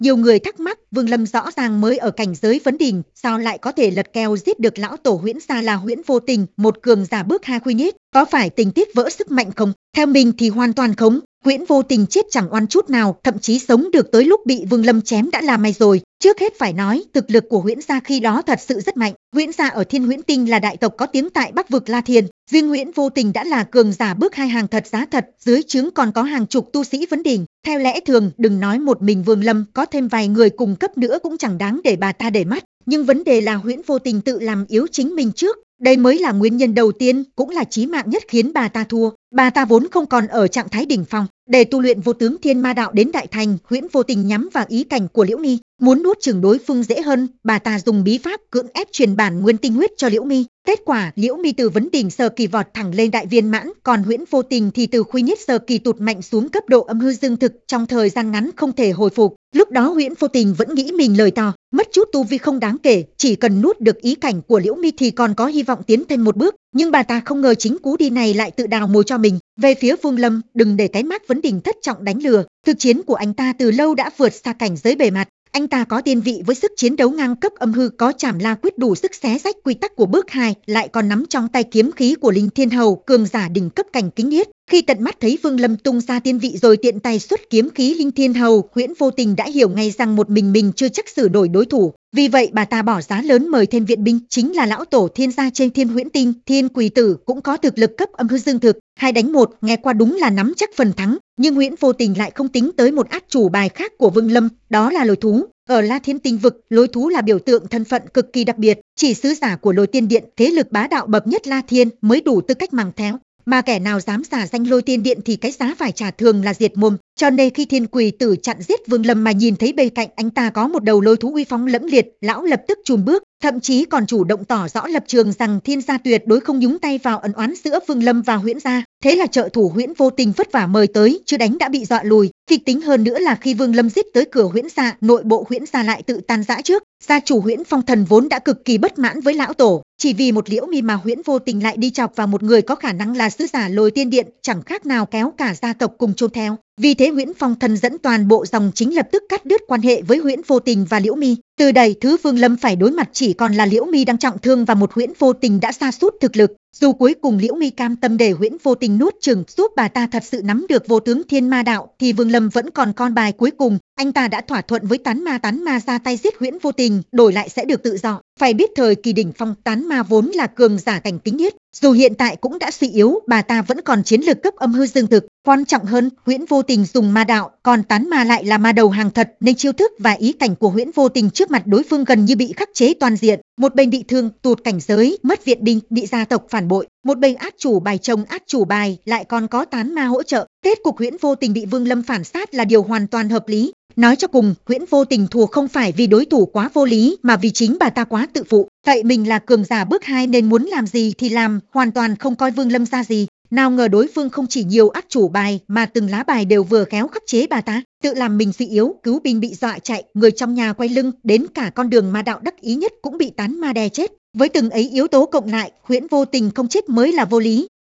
Nhiều người thắc mắc Vương Lâm rõ ràng mới ở cảnh giới vấn đỉnh, sao lại có thể lật kèo giết được lão tổ Huyễn Sa là Huyễn Vô Tình, một cường giả bước hai quy nhất, có phải tình tiết vỡ sức mạnh không? Theo mình thì hoàn toàn không. Huyễn Vô Tình chết chẳng oan chút nào, thậm chí sống được tới lúc bị Vương Lâm chém đã là may rồi. Trước hết phải nói, thực lực của Huyễn gia khi đó thật sự rất mạnh. Huyễn gia ở Thiên Huyễn Tinh là đại tộc có tiếng tại Bắc vực La Thiên, riêng Huyễn Vô Tình đã là cường giả bước hai hàng thật giá thật, dưới trướng còn có hàng chục tu sĩ vấn đỉnh. Theo lẽ thường, đừng nói một mình Vương Lâm, có thêm vài người cùng cấp nữa cũng chẳng đáng để bà ta để mắt. Nhưng vấn đề là Huyễn Vô Tình tự làm yếu chính mình trước. Đây mới là nguyên nhân đầu tiên, cũng là chí mạng nhất khiến bà ta thua. Bà ta vốn không còn ở trạng thái đỉnh phong, để tu luyện vô tướng thiên ma đạo đến đại thành, Huyễn Vô Tình nhắm vào ý cảnh của Liễu Mi, muốn nuốt chửng đối phương dễ hơn, bà ta dùng bí pháp cưỡng ép truyền bản nguyên tinh huyết cho Liễu Mi. Kết quả, Liễu Mi từ vấn đỉnh sơ kỳ vọt thẳng lên đại viên mãn, còn Huyễn Vô Tình thì từ khuy nhất sơ kỳ tụt mạnh xuống cấp độ âm hư dương thực, trong thời gian ngắn không thể hồi phục. Lúc đó Huyễn Vô Tình vẫn nghĩ mình lời to, mất chút tu vi không đáng kể, chỉ cần nuốt được ý cảnh của Liễu Mi thì còn có hy vọng tiến thêm một bước. Nhưng bà ta không ngờ chính cú đi này lại tự đào mồi cho mình. Về phía Vương Lâm, đừng để cái mác vấn đỉnh thất trọng đánh lừa. Thực chiến của anh ta từ lâu đã vượt xa cảnh giới bề mặt. Anh ta có tiên vị với sức chiến đấu ngang cấp âm hư, có Trảm La Quyết đủ sức xé rách quy tắc của bước 2, lại còn nắm trong tay kiếm khí của Linh Thiên Hầu, cường giả đỉnh cấp cảnh kính niết. Khi tận mắt thấy Vương Lâm tung ra tiên vị rồi tiện tay xuất kiếm khí Linh Thiên Hầu, Huyễn Vô Tình đã hiểu ngay rằng một mình chưa chắc xử đổi đối thủ. Vì vậy bà ta bỏ giá lớn mời thêm viện binh, chính là lão tổ Thiên gia trên Thiên Huyễn Tinh, Thiên Quỳ Tử cũng có thực lực cấp âm hư dương thực, 2 đánh 1, nghe qua đúng là nắm chắc phần thắng, nhưng Huyễn Vô Tình lại không tính tới một át chủ bài khác của Vương Lâm, đó là lôi thú. Ở La Thiên Tinh vực, lôi thú là biểu tượng thân phận cực kỳ đặc biệt, chỉ sứ giả của Lôi Tiên Điện, thế lực bá đạo bậc nhất La Thiên mới đủ tư cách màng theo. Mà kẻ nào dám giả danh Lôi Tiên Điện thì cái giá phải trả thường là diệt môn. Cho nên khi Thiên Quỳ Tử chặn giết Vương Lâm mà nhìn thấy bên cạnh anh ta có một đầu lôi thú uy phong lẫm liệt, lão lập tức chùn bước, thậm chí còn chủ động tỏ rõ lập trường rằng Thiên gia tuyệt đối không nhúng tay vào ân oán giữa Vương Lâm và Huyễn gia. Thế là trợ thủ Huyễn Vô Tình vất vả mời tới, chưa đánh đã bị dọa lùi. Kịch tính hơn nữa là khi Vương Lâm giết tới cửa Huyễn gia, nội bộ Huyễn gia lại tự tan rã trước. Gia chủ Huyễn Phong Thần vốn đã cực kỳ bất mãn với lão tổ, chỉ vì một Liễu Mi mà Huyễn Vô Tình lại đi chọc vào một người có khả năng là sứ giả Lôi Tiên Điện, chẳng khác nào kéo cả gia tộc cùng chôn theo. Vì thế Huyễn Phong Thần dẫn toàn bộ dòng chính lập tức cắt đứt quan hệ với Huyễn Vô Tình và Liễu Mi. Từ đây thứ Vương Lâm phải đối mặt chỉ còn là Liễu Mi đang trọng thương và một Huyễn Vô Tình đã sa sút thực lực. Dù cuối cùng Liễu Mi cam tâm để Huyễn Vô Tình nuốt chửng giúp bà ta thật sự nắm được vô tướng thiên ma đạo, thì Vương Lâm vẫn còn con bài cuối cùng. Anh ta đã thỏa thuận với tán ma ra tay giết Huyễn Vô Tình, đổi lại sẽ được tự do. Phải biết thời kỳ đỉnh phong tán ma vốn là cường giả cảnh kính niết, dù hiện tại cũng đã suy yếu, bà ta vẫn còn chiến lực cấp âm hư dương thực. Quan trọng hơn, Huyễn Vô Tình dùng ma đạo, còn tán ma lại là ma đầu hàng thật, nên chiêu thức và ý cảnh của Huyễn Vô Tình trước mặt đối phương gần như bị khắc chế toàn diện. Một bên bị thương, tụt cảnh giới, mất viện binh, bị gia tộc phản bội, một bên át chủ bài chồng át chủ bài, lại còn có tán ma hỗ trợ. Kết cục Huyễn Vô Tình bị Vương Lâm phản sát là điều hoàn toàn hợp lý. Nói cho cùng, Huyễn Vô Tình thua không phải vì đối thủ quá vô lý, mà vì chính bà ta quá tự phụ. Tại mình là cường giả bước 2 nên muốn làm gì thì làm, hoàn toàn không coi Vương Lâm ra gì. Nào ngờ đối phương không chỉ nhiều át chủ bài mà từng lá bài đều vừa khéo khắc chế bà ta, tự làm mình suy yếu, cứu binh bị dọa chạy, người trong nhà quay lưng, đến cả con đường ma đạo đắc ý nhất cũng bị tán ma đè chết. Với từng ấy yếu tố cộng lại, Huyễn Vô Tình không chết mới là vô lý.